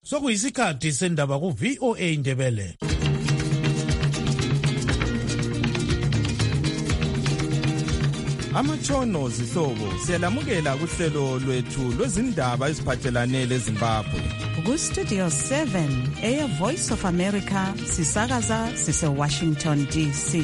sokuyisikhathi sendaba ku-VOA Indebele. Amatshono zihlobo siyalamukela kuhlelo lwethu lwezindaba eziphathelane leZimbabwe. Ku-Studio 7 Air Voice of America sisakaza sise-Washington DC.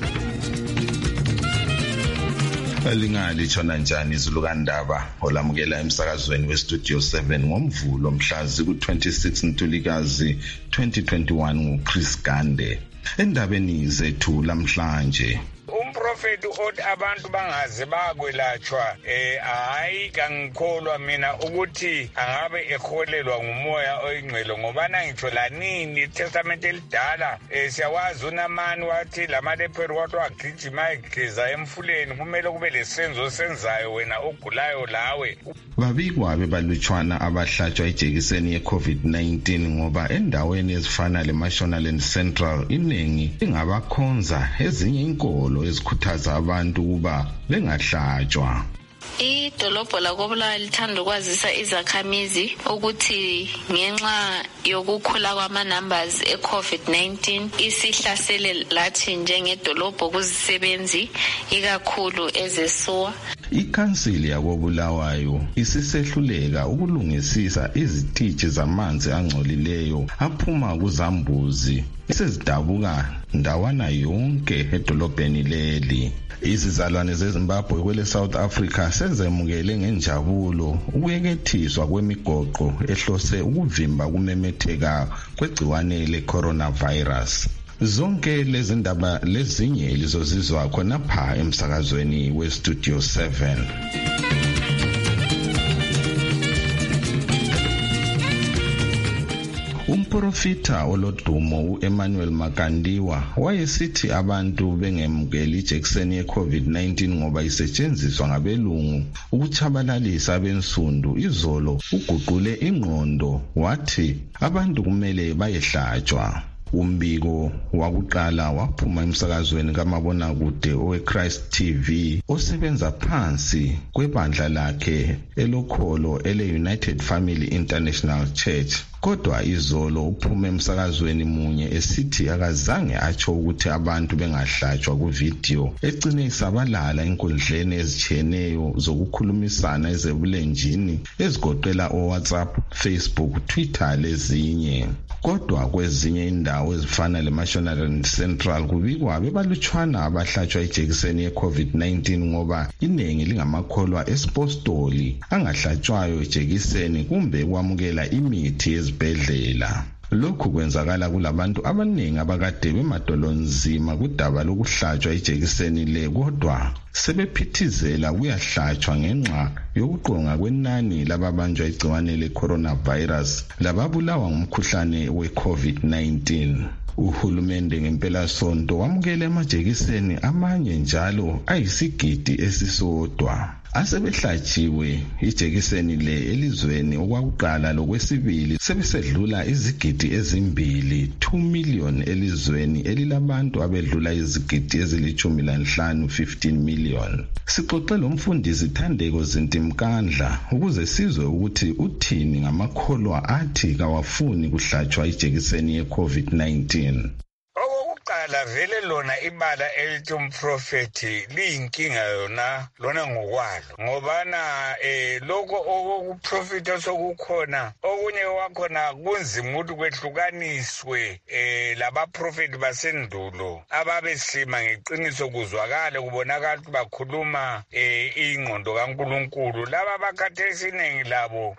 Lingalithona njani izulukandaba olamukela emsakazweni we-Studio 7 ngomvulo mhlazi ku-26 Ntulikazi 2021 nguChris Gande. Endabeni zethu lamhlanje, umprofeti othi abantu bangaze bakwelatshwa hayi kangikholwa mina ukuthi angabe eholelwa ngumoya oyingcwele ngoba ngitsho lanini iTestament elidala siyawazi uNamani wathi lamaleperi wathi wagijima egeza emfuleni kumele kube lesenzo senzayo wena ogulayo lawe. Babikwa bebalutshwana abahlatshwa ijekiseni ye-COVID-19 ngoba endaweni ezifana leMashonaland Central iningi ingabakhonza ezinye inkolo ezikhuthaza abantu ukuba bengahlatshwa. Idolobho lakoBulawayo lithanda ukwazisa izakhamizi ukuthi ngenxa yokukhula kwama-numbers e-COVID-19 isihlasele lathi njengedolobho kuzisebenzi ikakhulu ezeSUWA. Ikhansili yakoBulawayo isisehluleka ukulungisisa izithithi zamanzi angcolileyo aphuma kuzambuzi esezidabuka ndawana yonke edolobheni leli. Izizalwane zeZimbabwe kwele South Africa sezemukele ngenjabulo ukuyekethiswa kwemigoqo ehlose ukuvimba kumemetheka kwegciwane le-coronavirus. Zonke lezi ndaba lezinye lizozizwa khonapha emsakazweni we-Studio 7. Umprofita olodumo uEmmanuel Makandiwa wayesithi abantu bengemukeli ijekiseni ye-COVID-19 ngoba isetshenziswa ngabelungu ukuchabalalisa abensundu. Izolo uguqule ingqondo wathi abantu kumele bayehlatshwa. Umbiko wakuqala waphuma emsakazweni kamabonakude oweChrist TV osebenza phansi kwebandla lakhe elokholo ele-United Family International Church. Kodwa izolo uphume emsakazweni munye esithi akazange atsho ukuthi abantu bengahlatshwa kuvideo egcine isabalala enkundleni ezitshiyeneyo zokukhulumisana ezebulenjini ezigoqela oWhatsApp, Facebook, Twitter lezinye. Kodwa kwezinye indawo ezifana leMashonaland Central kubikwa bebalutshwana abahlatshwa ijekiseni ye-COVID-19 ngoba iningi lingamakholwa esipostoli angahlatshwayo ijekiseni kumbe kwamukela imithi ezibhedlela. Lokhu kwenzakala kulabantu abaningi abakade bemadolonzima kudaba lokuhlatshwa ijekiseni le kodwa sebephithizela kuyahlatshwa ngenxa yokuqonga kwenani lababanjwa igciwane le-coronavirus lababulawa ngumkhuhlane we-COVID-19. Uhulumende ngempelasonto wamukele amajekiseni amanye njalo ayisigidi esisodwa. Asebehlatshiwe ijekiseni le elizweni okwakuqala lokwesibili sebesedlula izigidi ezimbili 2 million elizweni elilabantu abedlula izigidi ezili-15 15 million. Sixoxe lo mfundisi Thandeko Zintimkandla ukuze sizwe ukuthi uthini ngamakholwa athi kawafuni kuhlatshwa ijekiseni ye-COVID-19. Okokuqala vele lona ibala elithi umprofeti liyinkinga yona lona ngokwalo ngobana lokho okuprofita sokukhona okunye wakhona kunzima ukuthi kwehlukaniswe labaprofeti basendulo ababesima ngeqiniso kuzwakala kubonakala ukuthi bakhuluma ingqondo kaNkulunkulu. Laba bakhathesi iningi labo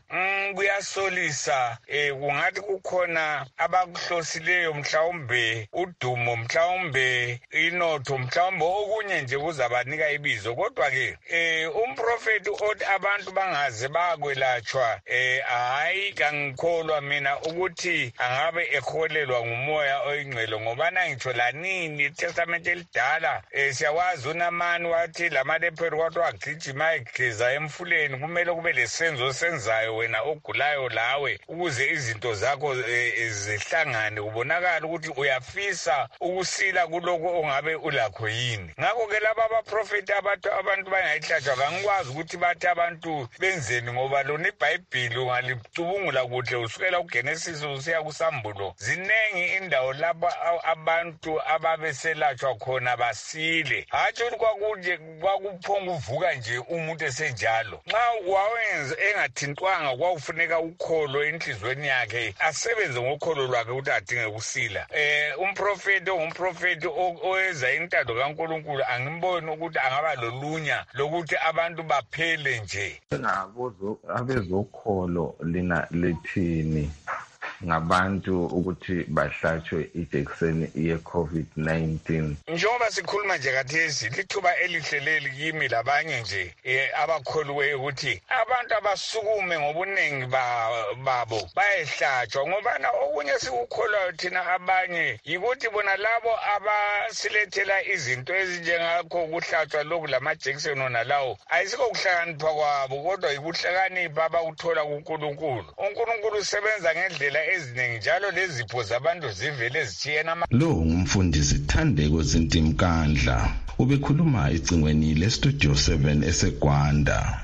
kuyasolisa kungathi kukhona abakuhlosileyo mhlawumbe udumo mhlawumbe inotho mhlawumbe okunye nje kuzabanika ibizo. Kodwa-ke umprofeti othi abantu bangaze bakwelatshwa hayi kangikholwa mina ukuthi angabe eholelwa ngumoya oyingcwele ngoba ngitsho lanini iTestament elidala siyawazi uNamani wathi lamaleperi wathi wagijima egeza emfuleni kumele kube lesenzo senzayo wena ogulayo lawe ukuze izinto zakho zihlangane kubonakala ukuthi uyafisa ukusila kuloko ongabe ulakho yini. Ngakho ke laba abaprofeti abantu bangayihlatshwa kangikwazi ukuthi bathi abantu benzeni ngoba lona iBhayibheli ungalicubungula kuhle usukela kuGenesis usiya kuSambulo. Zinengi indawo lapho abantu ababeselatshwa khona basile. Hatsho ukuthi kwakuphonga uvuka nje umuntu esenjalo. Nxa wawenza engathintwanga kwaufuneka ukholo enhlizweni yakhe asebenze ngokholo lwakhe ukuthi adinge ukusila. Umprofeti owenza intando kaNkulunkulu angimboni ukuthi angaba lolunya lokuthi abantu baphele nje. Abezokholo lina lethini ngabantu ukuthi bahlatshwe ijekiseni ye-COVID-19. Njengoba sikhuluma nje kathesi lithuba elihleleli kimi labanye nje abakholiweyo ukuthi abantu abasukume ngobunengi babo bayehlatshwa ngobana okunye sikukholwayo thina abanye yikuthi bona labo abasilethela izinto ezinjengakho ukuhlatshwa lokhu lamajekiseni ona lawo ayisikho kuhlakanipha kwabo kodwa yikuhlakanipha abakuthola kuNkulunkulu. uNkulunkulu usebenza ngendlela eziningi njalo lezipho zabantu zivele zitshiyena. Lo ngumfundisi Thandeko Zintimkandla ubekhuluma ecingweni leStudio 7 eseGwanda.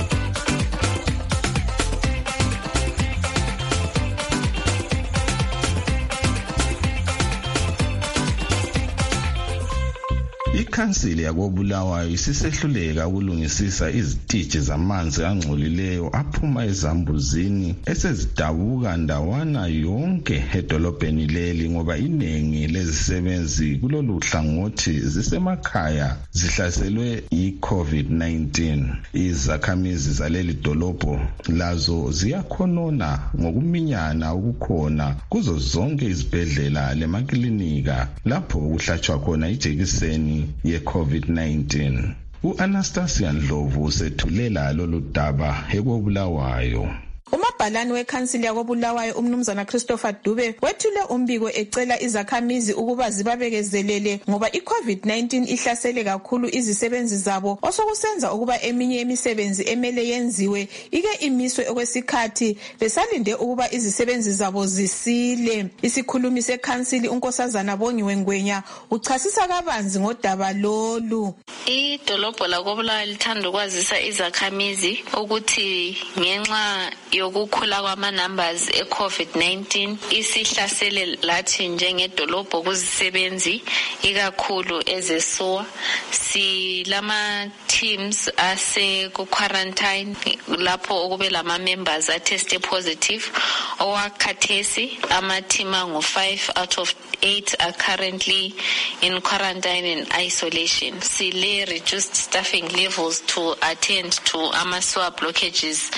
Ikhansili yakoBulawayo isisehluleka ukulungisisa izitiji zamanzi angcolileyo aphuma ezambuzini esezidabuka ndawana yonke edolobheni leli ngoba inengi lezisebenzi kulolu hlangothi zisemakhaya zihlaselwe yi-COVID-19. Izakhamizi zaleli dolobho lazo ziyakhonona ngokuminyana ukukhona kuzo zonke izibhedlela lemaklinika lapho kuhlatshwa khona ijekiseni ye-COVID-19. U-Anastasia Ndlovu usethulela lolu daba ekoBulawayo. Umabhalane wekhansili yakoBulawayo umnumzana Christopher Dube wethule umbiko ecela izakhamizi ukuba zibabekezelele ngoba iCovid-19 ihlasele kakhulu izisebenzi zabo osokusenza ukuba eminye imisebenzi emele yenziwe ike imiswe okwesikhathi besalinde ukuba izisebenzi zabo zisile. Isikhulumi sekhansili uNkosazana Bongiwe Ngwenya uchasisa kabanzi ngodaba lolu. Idolobho lakoBulawayo lithanda ukwazisa izakhamizi ukuthi ngenxa yokukhula kwama-numbers e-COVID-19 isihlasele lathi njengedolobho kuzisebenzi ikakhulu ezeSOA. Silama-teams ase-quarantine lapho okube lama-members ateste positive. Owakhathesi ama-team angu-5 out of 8 are currently in quarantine and isolation. Sile reduced staffing levels to attend to ama-SOA blockages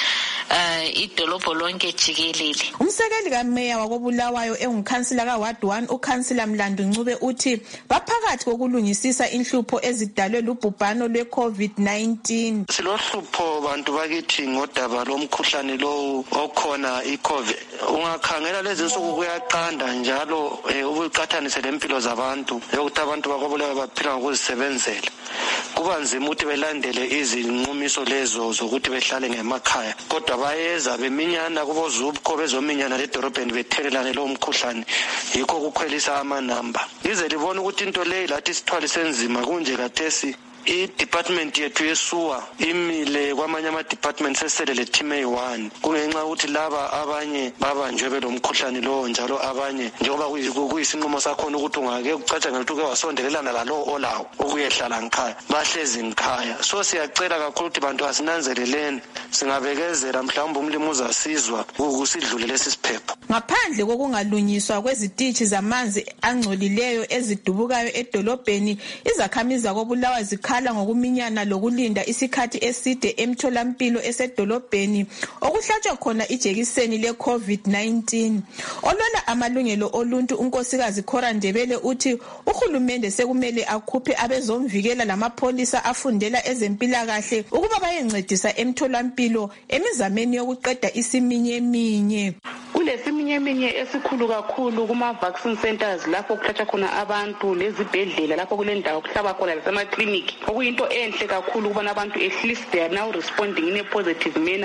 idolobho lonke jikelele. Umsekeli kaMeya wakoBulawayo engukhansila kaWard 1 ukhansila Mlandu Ncube uthi baphakathi kokulungisisa inhlupho ezidalwe lubhubhano lwe-COVID-19. Silohlupho bantu bakithi ngodaba lomkhuhlane lo okhona iCovid. Ungakhangela lezi nsuku kuyaqanda njalo ubuqathanise lempilo zabantu ukuthi abantu bakoBulawayo baphila ngokuzisebenzela. Kuba nzima ukuthi belandele izinqumiso lezo zokuthi behlale ngemakhaya kodwa bayeza beminyana kubozubukho bezominyana ledorobheni bethelelane lo mkhuhlane yikho kukhwelisa amanamba. Ize libona ukuthi into leyi lathi sithwalise nzima kunje kathesi i-department yethu yeSUA imile kwamanye ama-departments esele le team eyi-1 kungenxa ukuthi laba abanye babanjwe belomkhuhlane lowo njalo abanye njengoba kuyisinqumo sakhona ukuthi ungake kucatsha ngento ke wasondelelana lalo olawo ukuyehlala ngikhaya bahlezi ngikhaya. So siyacela kakhulu ukuthi bantu asinanzeleleni singabekezela mhlawumbe umlimi uzasizwa ukusidlule lesi siphepho. Ngaphandle kokungalunyiswa kwezitishi zamanzi angcolileyo ezidubukayo edolobheni izakhamizi zakoBulawayo zikhala ngokuminyana lokulinda isikhathi eside emtholampilo esedolobheni okuhlatshwa khona ijekiseni le-COVID-19. Olola amalungelo oluntu unkosikazi Khora Ndebele uthi uhulumende sekumele akhuphe abezomvikela lamapholisa afundela ezempilakahle ukuba bayencedisa emtholampilo emizameni yokuqeda isiminyeminye. Kulesiminyeminya esikhulu kakhulu kuma-vaccine centers lapho kuhlatshwa khona abantu lezibhedlela lapho kulendawo kuhlaba khona lasemakliniki okuyinto enhle kakhulu ukubona abantu at least they are now responding in a positive manner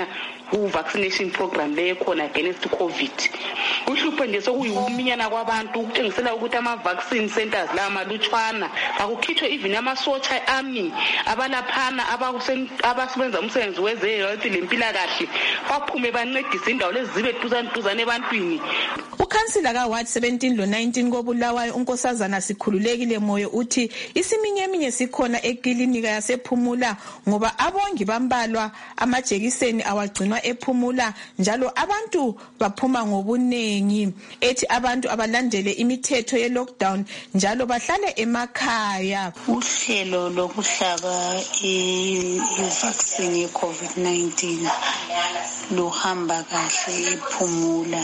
ku-vaccination program le khona against COVID. Uhlupho nje sokuyikuminyana kwabantu ukutshengisela ukuthi ama-vaccine centers la malutshwana akukhithwe even amasotsha army abalaphana abasebenza umsebenzi weze-health lempilakahle baphume bancedise indawo lezi zibe duzane ebantwini. Ukhansila ka-Ward 17 lo-19 koBulawayo uNkosazana Sikhululekile Moyo uthi isiminyeminye sikhona eklinika yasePhumula ngoba abongi bambalwa amajekiseni awagcinwa ePhumula njalo abantu baphuma ngobuningi. Ethi abantu abalandele imithetho ye-lockdown njalo bahlale emakhaya. Uhlelo lokuhlaba i-vaccine ye-COVID-19 luhamba kahle ePhumula.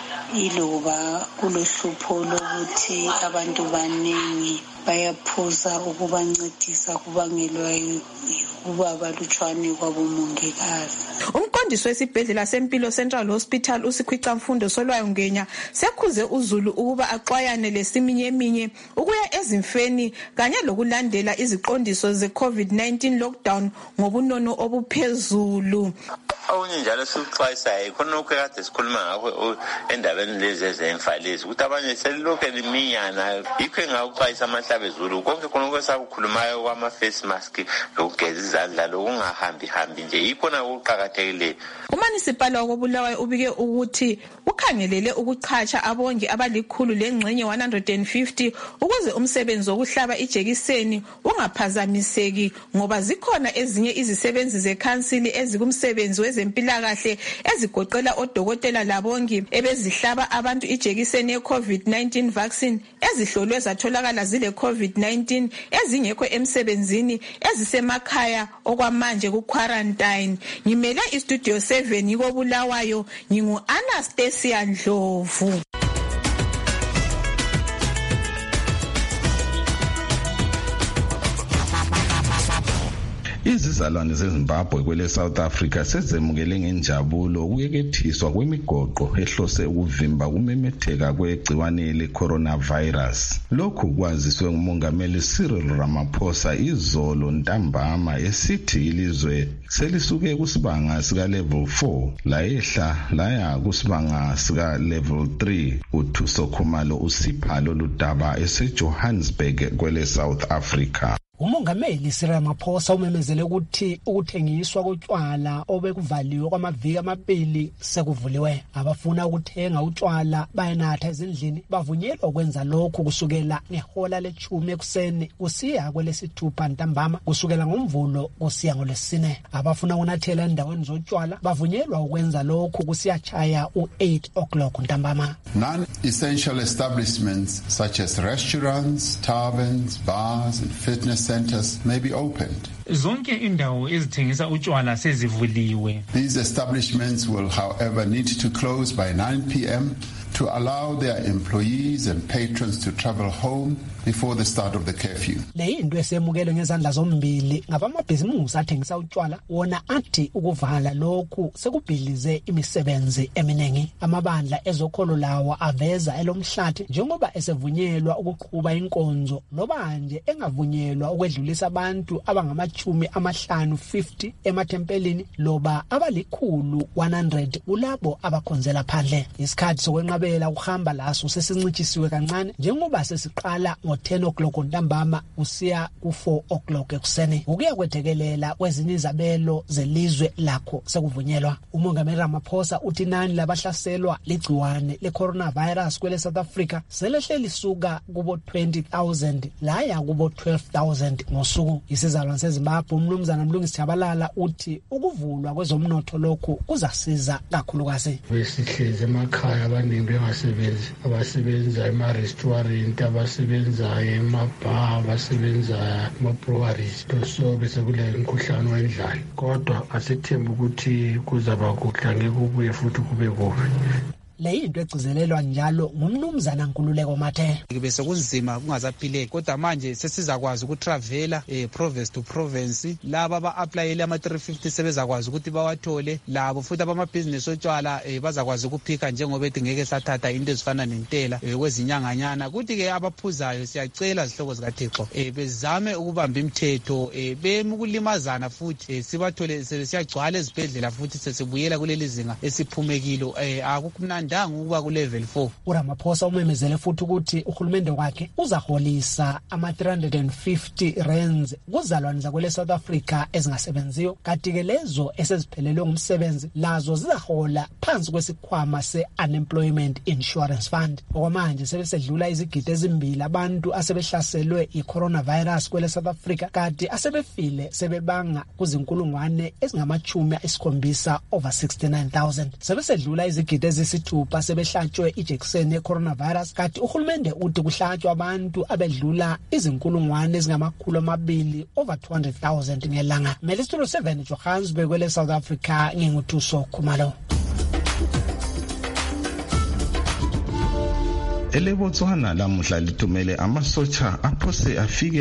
Iloba kulohlupho lokuthi abantu baningi bayaphuza ukubancedisa kubangelwa ukuba balutshwane kwabomongikazi. Umqondisi wesibhedlela sempilo Central Hospital uSikhwicamfundo Solwayo Ngenya sekhuze uZulu ukuba axwayane lesiminyeminya ukuya ezimfeni kanye lokulandela iziqondiso ze-COVID-19 lockdown ngobunono obuphezulu. Awunye njalo sikuxwayisayo khona ukade sikhuluma ngakho endabeni lezi ezemfa lezi ukuthi abanye selilokhu eliminyana yikho engawuxwayisa amahlaba ezulu konke khona okwesakukhulumayo kwama-face mask lokugeza izandla lokungahambi nje yikho na okuqakathekileyo. Umanisipala wakoBulawayo ubike ukuthi ukhangelele ukuchacha abongi abalikhulu lengxenye 150 ukuze umsebenzi wokuhlaba ijekiseni ungaphazamiseki ngoba zikhona ezinye izisebenzi zekhansili ezikumsebenzi wezempilakahle ezigoqela odokotela labongi ebezihlaba abantu ijekiseni ye-COVID-19 vaccine ezihlolwe zatholakala zile COVID-19 ezingekho emsebenzini ezisemakhaya okwamanje ku-quarantine. Ngimele istudio 7 koBulawayo ngingu-Anastasia Ndlovu. Izizalwane zeZimbabwe kwele South Africa sezemukele ngenjabulo ukuyekethiswa kwemigoqo ehlose ukuvimba kumemetheka kwegciwane le-coronavirus. Lokhu kwaziswe nguMongameli Cyril Ramaphosa izolo ntambama esithi ilizwe selisuke kusibanga sika level 4 layehla laya kusibanga sika level 3. uThuso Khumalo usipha lolu daba eseJohannesburg kwele South Africa. Umongameli Cyril Ramaphosa umemezele ukuthi ukuthengiswa kotshwala obekuvaliwe kwamaviki amabili sekuvuliwe. Abafuna ukuthenga utshwala bayanatha ezindlini bavunyelwa ukwenza lokhu kusukela ngehola le-10 ekuseni kusiya kwelesithupha ntambama kusukela ngoMvulo kusiya ngoLwesine. Abafuna ukunathela endaweni zotshwala bavunyelwa ukwenza lokhu kusiyachaya u-8 o'clock ntambama. Non-essential establishments such as restaurants, taverns, bars and fitness centers may be opened. Zonke indawo ezithengisa utshwala sezivuliwe. These establishments will, however, need to close by 9 p.m. to allow their employees and patrons to travel home before the start of the curfew. Le into esemukelwe ngezandla zombili ngabamabhizimusi athengisa utshwala wona athi ukuvala lokhu sekubhilize imisebenzi eminingi. Amabandla ezokholo lawo aveza elomhlathi njengoba esevunyelwa ukuqhuba inkonzo loba nje engavunyelwa ukwedlulisa abantu abangama-50 emathempelini loba abali-100 kulabo abakhonzela phandle. Isikhathi sokwenqabela ukuhamba laso sesincitshisiwe kancane njengoba sesiqala ngo-10 o'clock ntambama usiya ku-4 o'clock ekuseni. Ukuya kwethekelela kwezinye izabelo zelizwe lakho sekuvunyelwa. Umongameli Ramaphosa uthi inani labahlaselwa ligciwane le-coronavirus kwele South Africa selehle lisuka kubo 20,000 laya kubo 12,000 ngosuku. Isizalwane seZimbabwe uMnumzana Mlungisi Tshabalala uthi ukuvulwa kwezomnotho lokhu kuzasiza kakhulukazi. Besihlezi emakhaya abaningi bengasebenzi, abasebenza ema-restaurant, abasebenza ema-bar, abasebenza ema-breweries, so bese kule mkhuhlane wendlala. Kodwa asithemba ukuthi kuzaba kuhle, ngeke kubuye futhi kube kubi. leyinto egcizelelwa njalo ngumnumzana Nkululeko Mathe. Bese kunzima kungazaphileki kodwa manje sesizakwazi ukutravela province to province, laba ba-applyele ama-350 sebezakwazi ukuthi bawathole, labo futhi abamabhizinisi otshwala bazakwazi ukuphika njengoba ethi ngeke sathatha into ezifana nentela kwezinyanganyana. Kuthi-ke abaphuzayo siyacela zihlobo zikaThixo bezame ukubamba imithetho bemukulimazana futhi sibathole siyagcwala ezibhedlela futhi sesibuyela kuleli zinga esiphumekilo akukumnandanga ukuba ku-level 4. uRamaphosa umemezele futhi ukuthi uhulumende wakhe uzaholisa ama-350 rands kuzalwane zakwele South Africa ezingasebenziyo, kanti-ke lezo eseziphelelwe ngumsebenzi lazo zizahola phansi kwesikhwama se-Unemployment Insurance Fund. Okwamanje sebesedlula izigidi ezimbili abantu asebehlaselwe i-coronavirus kwele South Africa, kanti asebefile sebebanga kuzinkulungwane ezingama-70 over 69,000. Sebesedlula izigidi ezisithupha sebehlatshwe ijekiseni ye-coronavirus, kanti uhulumende uthi kuhlatshwa abantu abedlula izinkulungwane ezingama-200 over 200,000 ngelanga. Melistro 7 Johannesburg kwele South Africa, nginguThuso Khumalo. EleBotswana lamuhla lithumele amasotsha aphose afike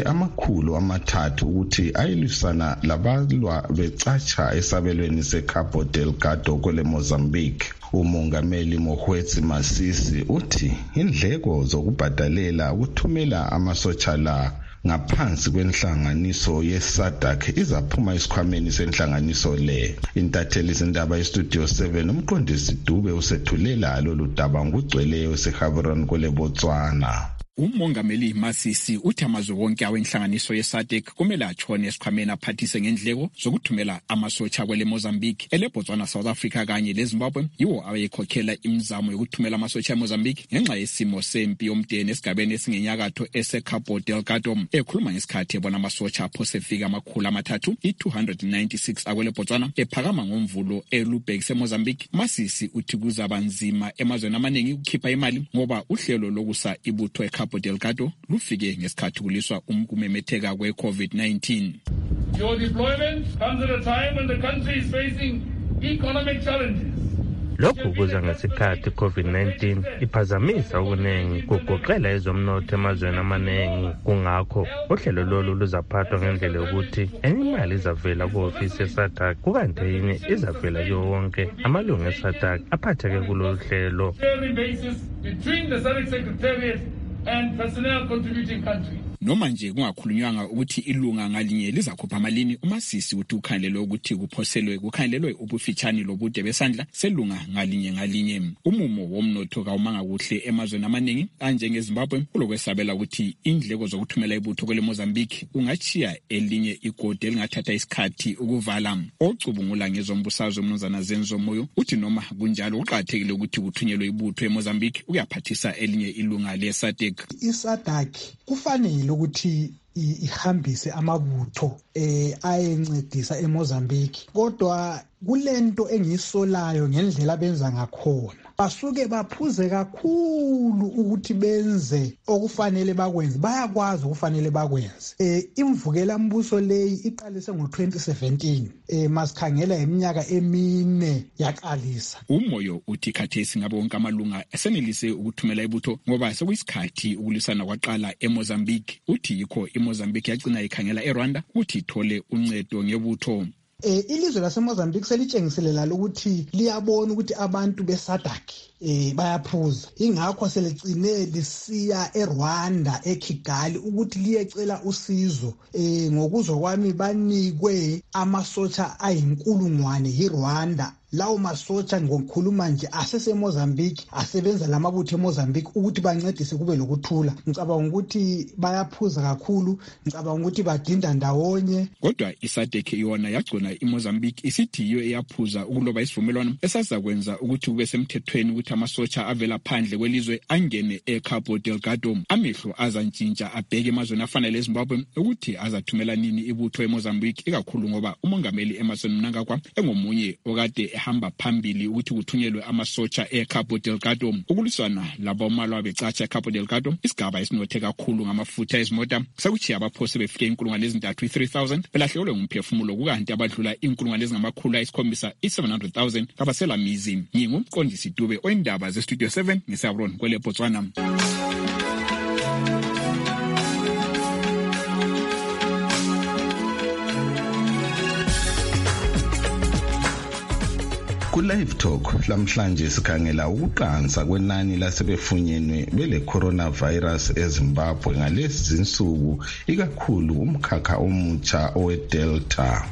300 ukuthi ayilwisana labalwa becatsha esabelweni seCabo Delgado kwele Mozambique. Umongameli Mohwetsi Masisi uthi indleko zokubhadalela ukuthumela amasotsha la ngaphansi kwenhlanganiso ye-SADC izaphuma esikhwameni senhlanganiso le. Intatheli izindaba yeStudio 7 umqondisi Dube usethulela lolu daba ngugcweleyo eseGaborone kwele Botswana. Umongameli Masisi uthi amazwe wonke awenhlanganiso ye-SADC kumele atshone esikhwameni aphathise ngendleko zokuthumela amasotsha kwele Mozambique, eleBotswana, South Africa kanye leZimbabwe yiwo abeyekhokhela imizamo yokuthumela amasotsha eMozambique ngenxa yesimo sempi yomdeni esigabeni esingenyakatho eseCabo Delgado. Ekhuluma ngesikhathi ebona amasotsha aphose fika 300 i-296 akwele Botswana ephakama ngomvulo eLubeck eMozambique, Masisi uthi kuzaba nzima emazweni amaningi ukukhipha imali ngoba uhlelo lokusa ibutho eCabo Delgado lufike ngesikhathi kuliswa umkumemetheka kwe-COVID-19. Your deployment comes at a time when the country is facing economic challenges. Lokhu kuza ngesikhathi COVID-19 iphazamisa ukuningi kugoqela ezomnotho emazweni amaningi. Kungakho uhlelo lolu luzaphathwa ngendlela yokuthi enye imali izavela ku-ofisi ye-SADC kukanti enye izavela kuwo wonke amalungu e-SADC aphatheke kulolu hlelo. Between the SADC Secretariat and personnel contributing countries. Noma nje kungakhulunywanga ukuthi ilunga ngalinye lizakhupha malini, uMasisi uthi ukhangelelwe ukuthi kukhangelelwe ubufitshane lobude besandla selunga ngalinye. Umumo womnotho kawumanga kuhle emazweni amaningi anjengeZimbabwe ulokwesabela ukuthi indleko zokuthumela ibutho kwele Mozambique ungachiya elinye igodi elingathatha isikhathi ukuvala. Ocubungula ngezombusazwe umnumzana Zenzo Moyo uthi noma kunjalo uqathekile ukuthi kuthunyelwe ibutho eMozambique uyaphathisa elinye ilunga le-SADC. iSADC kufanele ukuthi ihambise amabutho ayencedisa eMozambique, kodwa kulento engisolayo ngendlela benza ngakhona. Basuke baphuze kakhulu ukuthi benze okufanele bakwenze, bayakwazi okufanele bakwenze. Imvukela mbuso leyi iqalise ngo-2017, masikhangela iminyaka 4 yaqalisa. Umoyo uthi khathesi ngabe wonke amalunga esenelise ukuthumela ibutho ngoba sekuyisikhathi ukulisana kwaqala eMozambique. Uthi yikho iMozambique yagcina ikhangela eRwanda ukuthi ithole uncedo ngebutho. Ilizwe laseMozambique selitshengiselela ukuthi liyabona ukuthi abantu beSADC bayaphuza, ingakho seligcine lisiya eRwanda eKigali ukuthi liyecela usizo. Ngokuzwa kwami banikwe amasotsha ayinkulungwane yiRwanda. Lawo masotsha ngokukhuluma nje aseseMozambique asebenza lamabutho eMozambique ukuthi bancedise kube lokuthula. Ngicabanga ukuthi bayaphuza kakhulu, ngicabanga ukuthi badinda ndawonye. Kodwa iSADC yona yagcona iMozambique isithi yiyo eyaphuza ukuloba isivumelwano esasakwenza ukuthi kube semthethweni ukuthi amasotsha avela phandle kwelizwe angene eCabo Delgado. Amehlo azantshintsha abheke emazweni afana leZimbabwe ukuthi azathumela nini ibutho eMozambique, ikakhulu ngoba umongameli Emmerson Mnangagwa engomunye okade ehamba phambili ukuthi kuthunyelwe amasotsha eCabo Delgado ukulwisana labomalwa becatsha eCabo Delgado. Isigaba esinothe kakhulu ngamafutha ezimota sakuchiya abaphosi befike 3,000 belahlekelwe ngumphefumulo kukanti abadlula 700,000 kabasela mizi. Ngingumqondisi Dube oyindaba zeStudio 7 ngisabron kwele Botswana. Ku-Live Talk lamhlanje sikhangela ukuqansa kwenani lasebefunyenwe bele coronavirus eZimbabwe ngalezi zinsuku, ikakhulu umkhakha omutsha oweDelta.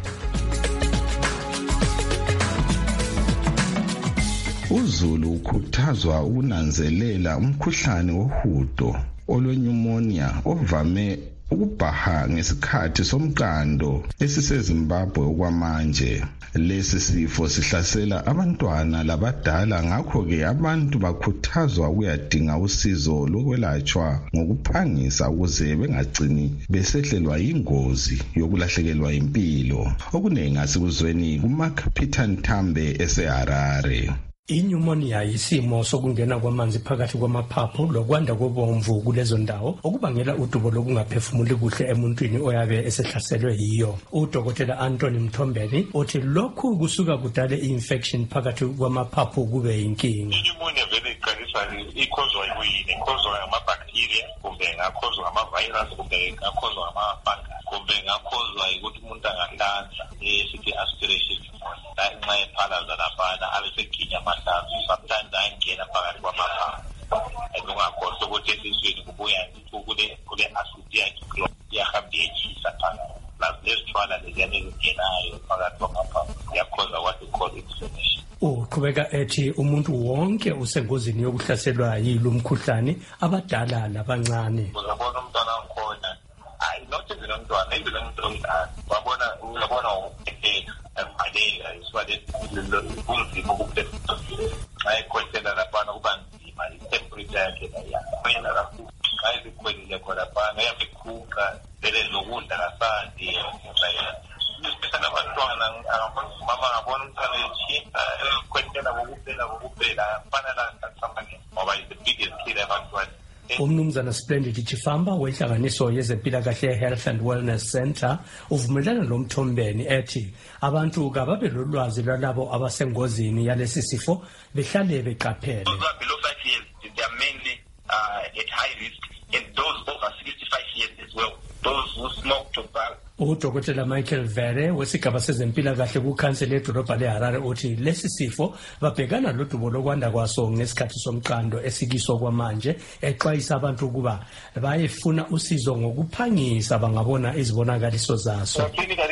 uZulu ukhuthazwa ukunanzelela umkhuhlane wohudo olwenyumonia ovame ukubhaha ngesikhathi somqando esiseZimbabwe okwamanje. Lesi sifo sihlasela abantwana labadala, ngakho-ke abantu bakhuthazwa ukuyadinga usizo lokwelatshwa ngokuphangisa ukuze bengagcini besehlelwa yingozi yokulahlekelwa impilo. Okuningi asikuzweni kuMark Peter Ntambe eseHarare. Inyumonia yisimo sokungena kwamanzi phakathi kwamaphaphu lokwanda kobomvu kulezo ndawo okubangela udubo lokungaphefumuli kuhle emuntwini oyabe esehlaselwe yiyo. Udokotela Anthony Mthombeni uthi lokhu kusuka kudale infection phakathi kwamaphaphu kube yinkinga. Inyumonia vele iqalisa ikhozwa yini? Ikhozwa ngamabacteria kumbe ngakhozwa ngamavirus kumbe ngakhozwa ngamafungus kumbe ngakhozwa ukuthi umuntu angahlanza sithi aspiration nxa ephalaza laphana abeseginya amahlanzi sometimes ayangena phakathi kwamaphaphu ungakhohlwa ukuthi esiswini kubuya kule acid yakhe iyahamba iyetshisa phakathi lezithwala leziyana ezingenayo phakathi kwamaphaphu iyakhoza what we call inflammation. Uqhubeka ethi umuntu wonke usengozini yokuhlaselwa yilo mkhuhlane, abadala nabancane. Uzabona umntwana ngikhona not even umntwana even umuntu omdala uyabona avaleka iswale kunzima ukuphefumula xa ekhohlela laphana kuba nzima itemperature yakhe iyaqhwela kakhulu xa isikhwelile khona phana iyabekhuka vele lokudla kasandi especially abantwana mama ngabona umntwana etshinda ekhwehlela kokuphela fanele angasamanye ngoba is the biggest killer abantwana. Umnumzana Splendid Chifamba wenhlanganiso yezempilakahle Health and Wellness Center uvumelana loMthombeni ethi abantu kababe lolwazi lwalabo abasengozini yalesi sifo behlale beqaphele. Those below 5 years, they are mainly at high risk, and those over 65 years as well, those who smoke tobacco. Udokotela Michael Vere wesigaba sezempilakahle kukhansela edolobha leHarare uthi lesi sifo babhekana lodubo lokwanda kwaso ngesikhathi somqando esikiso kwamanje, exwayisa abantu ukuba bayefuna usizo ngokuphangisa bangabona izibonakaliso zaso.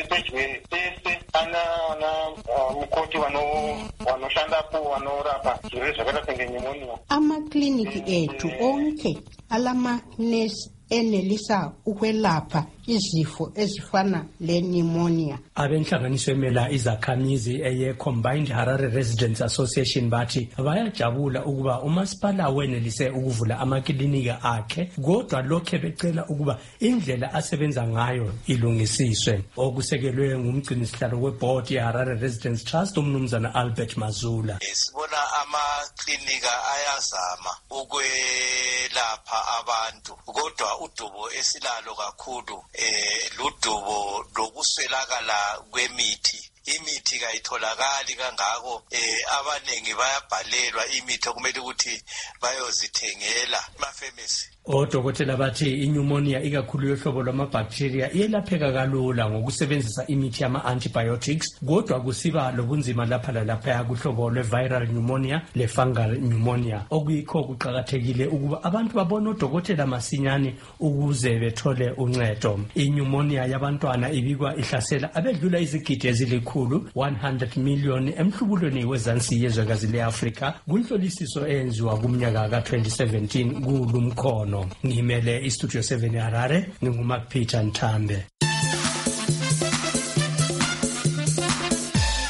Amakliniki ethu onke alamanesi enelisa ukwelapha izifo ezifana le-pneumonia. Abenhlanganiso emela izakhamizi eye-Combined Harare Residents Association bathi bayajabula ukuba umasipala wenelise ukuvula amakilinika akhe, kodwa lokhe becela ukuba indlela asebenza ngayo ilungisiswe. Okusekelwe ngumgcinisihlalo weboard ye-Harare Residents Trust umnumzana Albert Mazula. Sibona amaklinika ayazama ukwelapha abantu, kodwa udubo esilalo kakhulu ludubo lokuswelakala kwemithi. Imithi kayitholakali kangako, abanengi bayabhalelwa imithi okumele ukuthi bayozithengela emafemesi. Odokotela bathi inyumonia ikakhulu yohlobo lwamabacteria iyelapheka kalula ngokusebenzisa imithi yama-antibiotics, kodwa kusiba lobunzima lapha lalaphaya kuhlobo lwe-viral pneumonia le-fungal pneumonia, okuyikho kuqakathekile ukuba abantu babone odokotela masinyane ukuze bethole uncedo. Inyumonia yabantwana ibikwa ihlasela abedlula izigidi ezilikhulu 100 million emhlubulweni wezansi yezwekazi le-Afrika kunhlolisiso eyenziwa kumnyaka ka-2017 kulumkhono. Ngimele iStudio 7 Harare, nginguMark Peter Ntambe.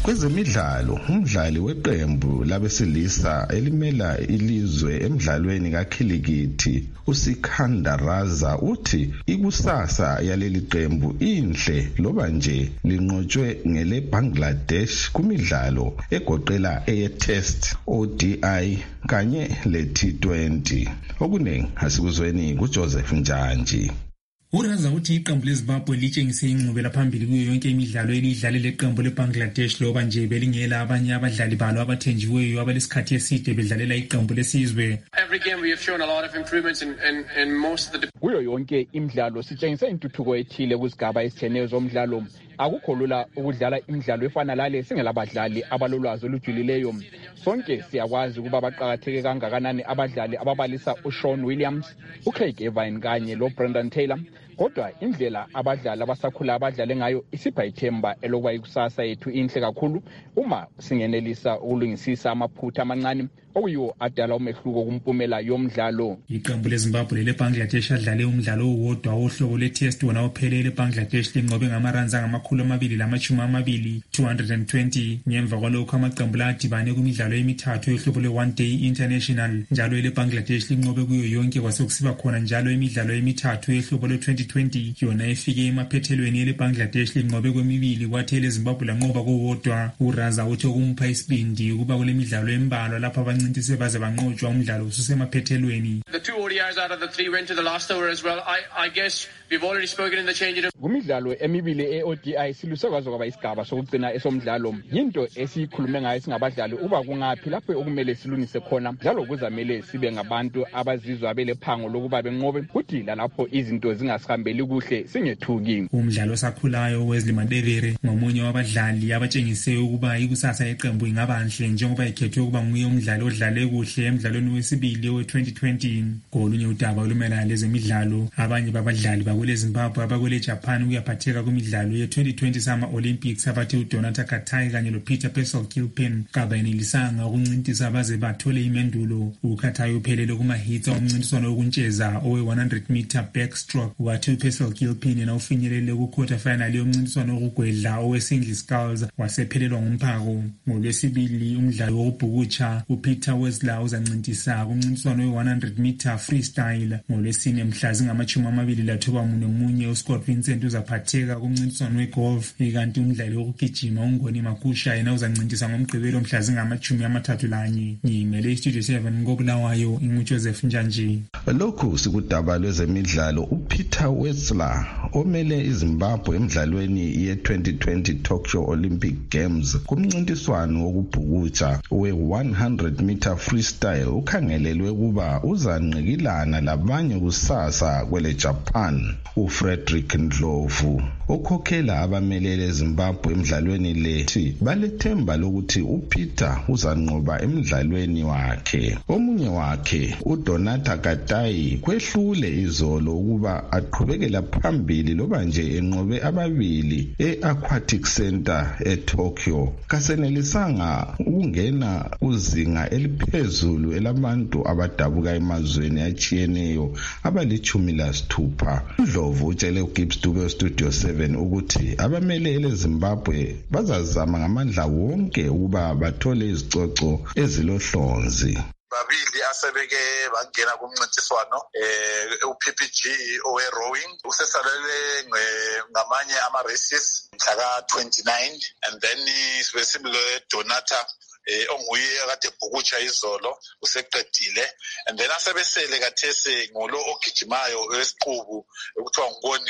Kwezemidlalo, umdlali weqembu labesilisa elimela ilizwe emidlalweni kakhilikithi uSikandaraza uthi ikusasa yaleli qembu inhle loba nje linqotshwe ngele Bangladesh kumidlalo egoqela eye-Test, ODI kanye le-T20. Okuningi asikuzweni kuJoseph Njanji. Uraza uthi iqembu leZimbabwe litshengise ingqubela phambili kuyo yonke imidlalo elidlale leqembu leBangladesh loba nje belingela abanye abadlali balo abathenjiweyo abalesikhathi eside bedlalela iqembu lesizwe. Every game we have shown a lot of improvements in most of the kuyo yonke imidlalo sitshengise intuthuko ethile kuzigaba ezitshiyeneyo zomdlalo. Akukho lula ukudlala imidlalo efana lale singelabadlali abalolwazi olujulileyo. Sonke siyakwazi ukuba baqakatheke kangakanani abadlali ababalisa uSean Williams, uCraig Evans kanye loBrendan Taylor. Kodwa indlela abadlali abasakhula abadlale ngayo isipha ithemba elokuba ikusasa yethu inhle kakhulu uma singenelisa ukulungisisa amaphutha amancane okuyiwo adala umehluko kumpumela yomdlalo. Iqembu leZimbabwe leBangladesh adlale umdlalo owodwa wohlobo lwe-Test wona ophelele eBangladesh linqobe ngamaranza ngama220 220 ngemva kwalokho amaqembu adibane kumidlalo emithathu yohlobo lwe-One Day International njalo leBangladesh linqobe kuyo yonke kwasekusiba khona njalo imidlalo emithathu yohlobo lwe-2020 yona efike emaphethelweni leBangladesh linqobe kwemibili kwathi leZimbabwe lanqoba kowodwa. Uraza uthi okumpha isibindi ukuba kule midlalo embalwa lapha abancintise baze banqotshwa umdlalo ususemaphethelweni. The 2 ODIs out of the 3 went to the last over as well. I guess we've already spoken in the changing room. Kumidlalo emibili eODI silusekwazi kwaba isigaba sokugcina esomdlalo. Yinto esikhulume ngayo singabadlali uba kungaphi lapho okumele silungise khona njalo kuzamele sibe ngabantu abazizwa belephango lokuba benqobe kuthi lapho izinto zingasihambeli kuhle singethuki. Umdlalo osakhulayo Wesley Madebere ngomunye wabadlali abatshengise ukuba ikusasa yeqembu ingabanhle njengoba ikhethwe ukuba nguye umdlali odlale kuhle emidlalweni wesibili we-2020. Kolunye udaba olumelana lezemidlalo, abanye babadlali bakwele Zimbabwe abakwele Japan kuyaphatheka kumidlalo ye-2020 Summer Olympics abathi uDonata Katai kanye loPeter Pesel-Kilpen kabayenelisanga ukuncintisa baze bathole imendulo. uKatai uphelele kuma-hits omncintiswano wokuntsheza owe-100 meter backstroke wathi uPesel-Kilpen yena ufinyelele ku-quarter final yomncintiswano wokugwedla owe-single sculls wasephelelwa ngumphako. NgoLwesibili umdlalo wokubhukutsha uPeter Wessler uzancintisa kumncintiswano we-100 meter freestyle. NgoLwesine mhla zingama-24 uScott Vincent uzaphatheka kumncintiswano wegolf kanti umdlali wokugijima uNgoni Makusha yena uzancintisa ngomgqibelo mhla zingama-31. Ngimele iStudio 7 koBulawayo inguJoseph Njanji. Lokhu sikudaba lwezemidlalo. uPeter Wessler omele iZimbabwe emidlalweni ye-2020 Tokyo Olympic Games kumncintiswano wokubhukutsha we-100 meter freestyle ukhangelelwe kuba uzanqikilana labanye kusasa kwele Japan. uFrederick Ndlovu okhokhela abamelele eZimbabwe emidlalweni lethi balethemba lokuthi uPeter uzanqoba emidlalweni wakhe. Omunye wakhe uDonata Katai kwehlule izolo ukuba aqhubekela phambili loba nje enqobe ababili e-Aquatic Center eTokyo. Kasenelisanga ukungena uzinga eliphezulu elabantu abadabuka emazweni atshiyeneyo abali-16. Ndlovu utshele uGibbs Dube Studio 7 ukuthi abamelele eZimbabwe bazazama ngamandla wonke ukuba bathole izicoco ezilohlonzi. Babili asebeke bangena kumncintiswano uPPG owe-rowing usesalele ngamanye ama-races mhla ka-29 and then sibesimile Donata onguye akade bhukutsha izolo useqedile and then asebesele kathese ngulo ogijimayo wesiqubu ekuthiwa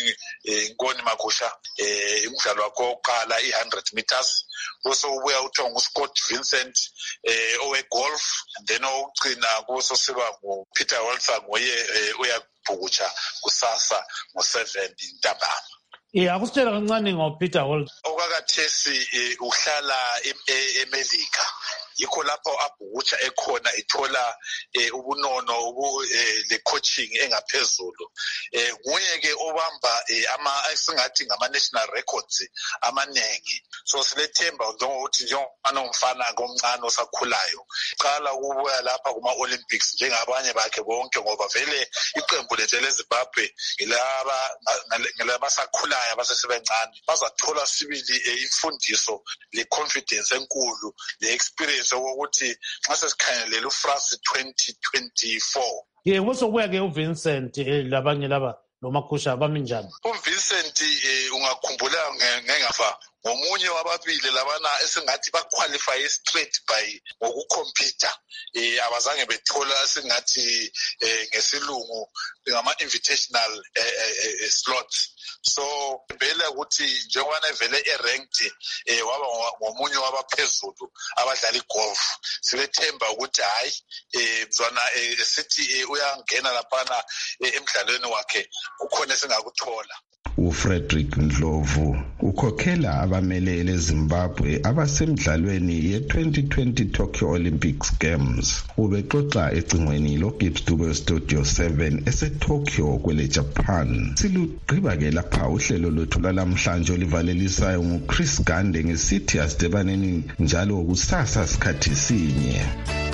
Ngoni Makusha umdlalo wakhe oqala i-100 meters bese ubuya uthiwa nguScott Vincent owe-golf and then okugcina kuso siba nguPeter Wessler nguye uyabhukutsha kusasa ngo-7 ntambama. Akusitshela kancane ngoPeter Wessler. Okakathesi uhlala eMelika yikho lapho abhukutsha ekhona ithola ubunono le coaching engaphezulu. Nguye ke obamba esingathi ngama-national records amanengi. So silethemba njengokuthi njengobana umfana komncane osakhulayo qala ukubuya lapha kuma-Olympics njengabanye bakhe bonke, ngoba vele iqembu lethu leZimbabwe ngelabasakhulayo abasesebancane bazathola sibili imfundiso le-confidence enkulu le-experience wokuthi nxa sesikhangelela uFrance 2024. Kusokuya-ke uVincent labanye laba noMakhusha bami njani? uVincent ungakhumbula ngengafa ngomunye wababili labana esingathi baqualify straight by ngokukhompyutha, abazange bethola esingathi ngesilungu ngama-invitational slots. So vele ukuthi njengoba vele eranked waba ngomunye wabaphezulu abadlala igolf, silethemba ukuthi hayi mzwana sithi uyangena laphana emdlalweni wakhe kukhona esingakuthola. uFrederick Ndlovu ukhokhela abamelele eZimbabwe abasemidlalweni ye-2020 Tokyo Olympics Games. Ubexoxa ecingweni loGibbs Dube Studio 7 eseTokyo kwele Japan. Silugqiba ke lapha uhlelo lwethu lalamhlanje olivalelisayo nguChris Gande ngesithi asidebaneni njalo kusasa sikhathi sinye.